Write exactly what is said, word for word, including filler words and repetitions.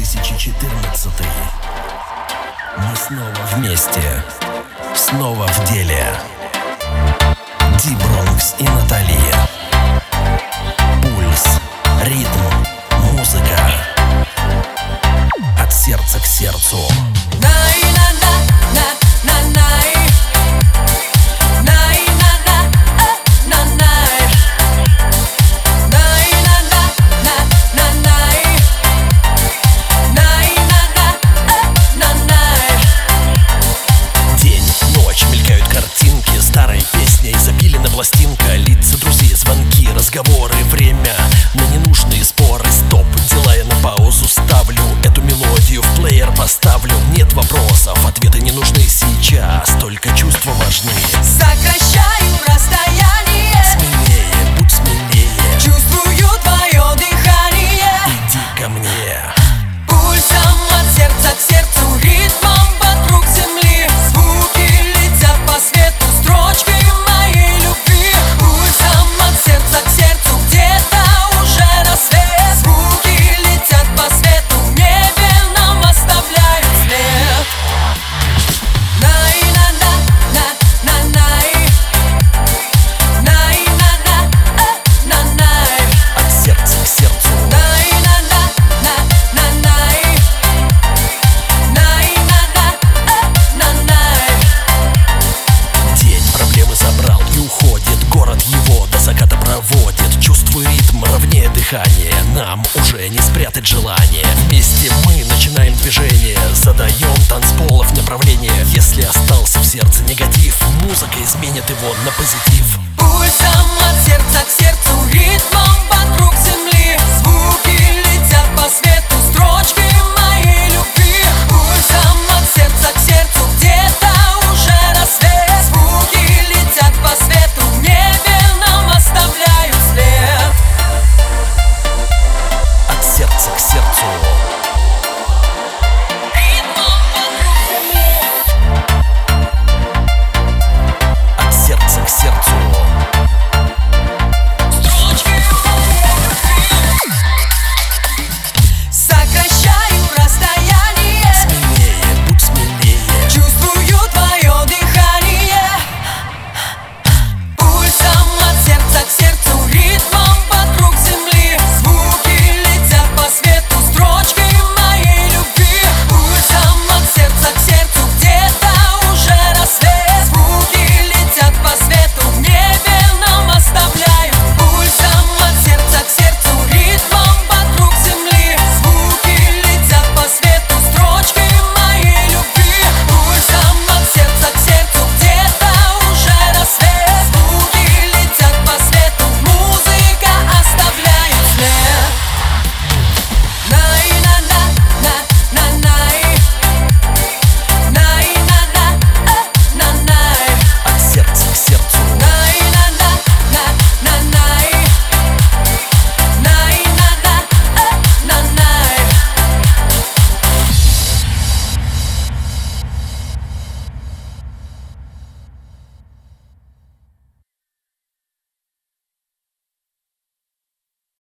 тысяча четырнадцатый. Мы снова вместе, снова в деле. Ди Бронкс и Наталия. Пульс, ритм, музыка. От сердца к сердцу. Пластинка, лица друзей, звонки, разговоры, время на ненужные споры. Стоп, дела я на паузу ставлю, эту мелодию в плеер поставлю. Нет вопросов, ответы не нужны сейчас, только чувства важны. Сокращаю расстояние, смелее, будь смелее. Чувствую твое дыхание, иди ко мне. Пульсом от сердца к сердцу, ритмом вокруг земли. Звуки летят по свету, строчки моей любви. Пульсом от сердца к сердцу, где-то уже рассвет. Звуки летят по свету, в небе нам оставляют след. Най-на-на-на-на-най, най-на-на-на-най, от сердца к сердцу. Най-на-на-на-на-най, най-на-на-на-най. День проблемы забрал и уходит, город его до заката проводит. Чувствую ритм ровнее дыхания, нам уже не спрятать желание. Вместе мы начинаем движение, задаем танцполов направление. Если остался в сердце негатив, музыка изменит его на позитив. Пульсом от сердца к сердцу, ритмом вокруг земли.